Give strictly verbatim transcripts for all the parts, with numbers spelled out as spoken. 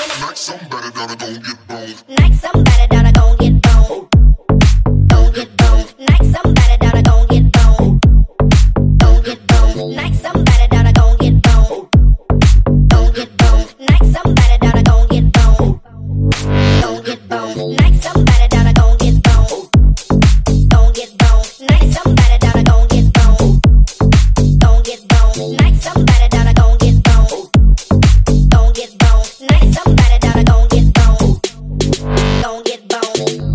Like somebody that I gon' get boned. Like somebody that I gon' get boned. Gon' get boned. Like somebody that I gon' get boned. Gon' get boned. Like somebody that I gon' get boned. Gon' get boned. Like somebody that I gon' get boned. Gon' get boned. Like somebody that I gon' get boned. Gon' get boned. Like somebody that I gon' get boned. Gon' get boned. Like somebody that I gon' get boned. Gon' get boned. Like somebody that I gon' get boned. Gon' get boned.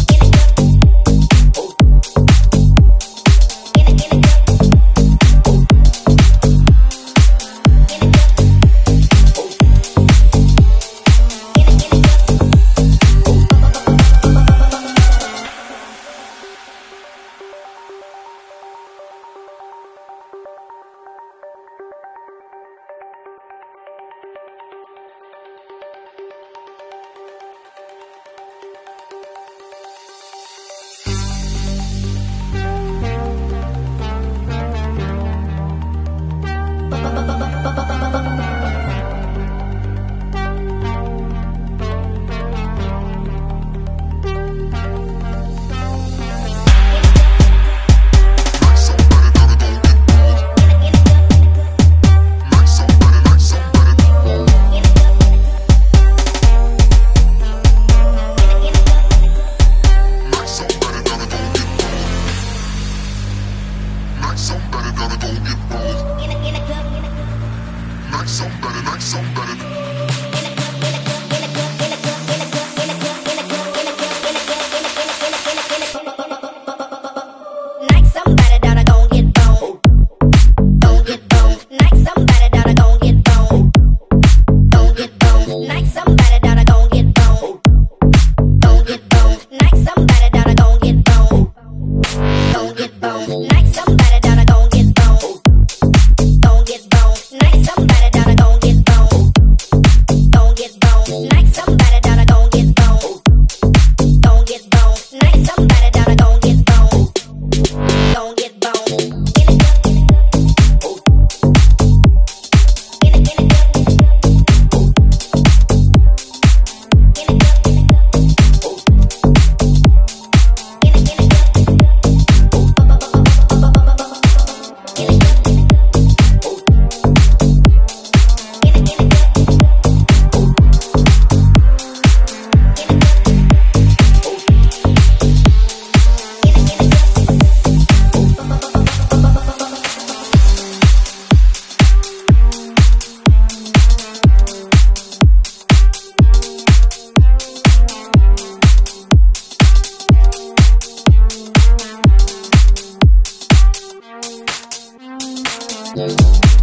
Somebody, like somebody. Like somebody that I gon' get boned. Gon' get boned. Like somebody that I gon' get boned. Gon' get boned. Like somebody that I gon' get boned. Gon' get boned. Like somebody that I gon' get boned. Gon' get boned. Like somebody that I gon' get boned. Gon' get boned. Like somebody that I gon' get boned. Gon' get boned. Like somebody that I gon' get boned. Gon' get boned. Like somebody that I gon' get boned. Gon' get boned. Yeah.